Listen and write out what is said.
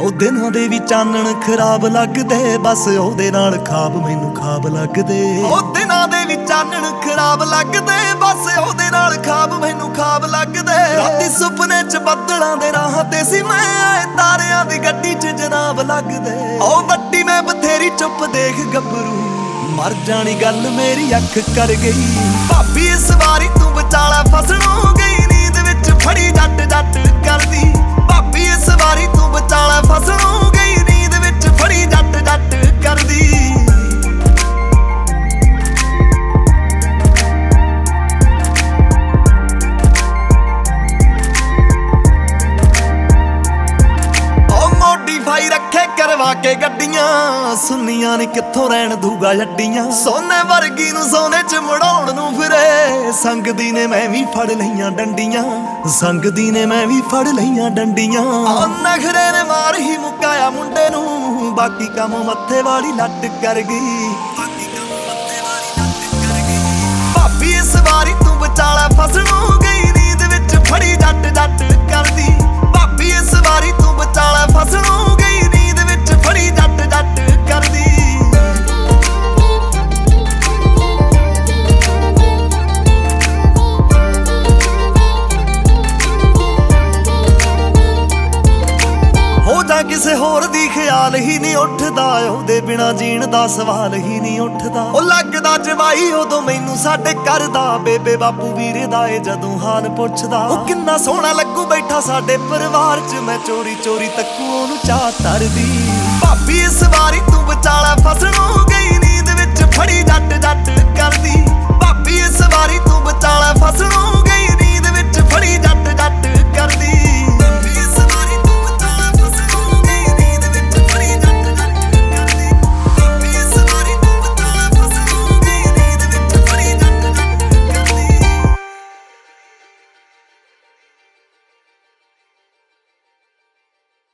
ਉਹ ਦਿਨਾਂ ਦੇ ਵੀ ਚਾਨਣ ਖਰਾਬ ਲੱਗਦੇ, ਬਸ ਉਹਦੇ ਨਾਲ ਖਾਬ ਮੈਨੂੰ ਖਾਬ ਲੱਗਦੇ। ਉਹ ਦਿਨਾਂ ਦੇ ਵੀ ਚਾਨਣ ਖਰਾਬ ਲੱਗਦੇ, ਬਸ ਉਹਦੇ ਨਾਲ ਖਾਬ ਮੈਨੂੰ ਖਾਬ ਲੱਗਦੇ। ਰਾਤੀ ਸੁਪਨੇ 'ਚ ਬੱਦਲਾਂ ਦੇ ਰਾਹਾਂ ਤੇ ਸੀ ਮੈਂ, ਆਏ ਤਾਰਿਆਂ ਦੀ ਗੱਡੀ 'ਚ ਜਨਾਬ ਲੱਗਦੇ। ਉਹ ਵੱਡੀ ਮੈਂ ਬਥੇਰੀ ਚੁੱਪ ਦੇਖ ਗੱਭਰੂ, ਮਰ ਜਾਣੀ ਗੱਲ ਮੇਰੀ ਅੱਖ ਕਰ ਗਈ। ਭਾਬੀ ਇਸ ਵਾਰੀ ਤੂੰ ਵਿਚਾਲਾ ਫਸਣੋਂ ਗਈ, ਨੀਂਦ ਵਿੱਚ ਫੜੀ ਜੱਟ ਜੱਟ ਕਰਦੀ। ਭਾਬੀ ਇਸ ਵਾਰੀ ਤੂੰ ਵਿਚਾਲਾ ਫਸਣੋਂ ਗਈ, ਨੀਂਦ ਵਿੱਚ ਫੜੀ ਜੱਟ ਜੱਟ ਕਰਦੀ। ਮੋਡੀਫਾਈ ਰੱਖੇ ਕਰਵਾ ਕੇ ਗੱਡੀਆਂ, ਸੁੰਨੀਆਂ ਨੇ ਕਿੱਥੋਂ ਰਹਿਣ ਦੂਗਾ ਜੱਡੀਆਂ। ਸੋਨੇ ਵਰਗੀ ਨੂੰ ਸੋਨੇ 'ਚ ਮੜਾਉਣ ਨੂੰ ਫਿਰੇ, ਸੰਗਦੀ ਨੇ ਮੈਂ ਵੀ ਫੜ ਲਈਆਂ ਡੰਡੀਆਂ। ਸੰਗਦੀ ਨੇ ਮੈਂ ਵੀ ਫੜ ਲਈਆਂ ਡੰਡੀਆਂ। ਆ ਨਖਰੇ ਨੇ ਮਾਰ ਹੀ ਮੁਕਾਇਆ ਮੁੰਡੇ ਨੂੰ, ਬਾਕੀ ਕੰਮ ਮੱਥੇ ਵਾਲੀ ਲੱਟ ਕਰ ਗਈ। ਭਾਬੀ ਇਸ ਵਾਰੀ ਤੂੰ ਵਿਚਾਲਾ ਫਸਣੋਂ ਗਈ, ਨੀਂਦ ਵਿੱਚ ਫੜੀ ਜੱਟ ਜੱਟ ਕਰਦੀ। ਭਾਬੀ ਇਸ ਵਾਰੀ ਤੂੰ ਵਿਚਾਲਾ ਫਸਣੋਂ ਗਈ, ਨੀਂਦ ਵਿੱਚ ਫੜੀ ਜੱਟ ਜੱਟ ਕਰਦੀ। ਹੋ ਜਾ ਕਿਸੇ ਹੋਰ ਦੀ ਖਿਆਲ ਹੀ ਨਹੀਂ ਉੱਠਦਾ, ਉਹਦੇ ਬਿਨਾ ਜੀਣ ਦਾ ਸਵਾਲ ਹੀ ਨਹੀਂ ਉੱਠਦਾ। ਉਹ ਲੱਗਦਾ ਜਵਾਈ ਉਦੋਂ ਮੈਨੂੰ ਸਾਡੇ ਘਰ ਦਾ, ਬੇਬੇ ਬਾਪੂ ਵੀਰੇ ਦਾ ਏ ਜਦੋਂ ਹਾਲ ਪੁੱਛਦਾ। ਉਹ ਕਿੰਨਾ ਸੋਹਣਾ ਲੱਗੂ ਬੈਠਾ ਸਾਡੇ ਪਰਿਵਾਰ 'ਚ, ਮੈਂ ਚੋਰੀ ਚੋਰੀ ਤੱਕੂ ਉਹਨੂੰ ਚਾਹ ਤਰਦੀ। ਭਾਬੀ ਇਸ ਵਾਰੀ ਤੂੰ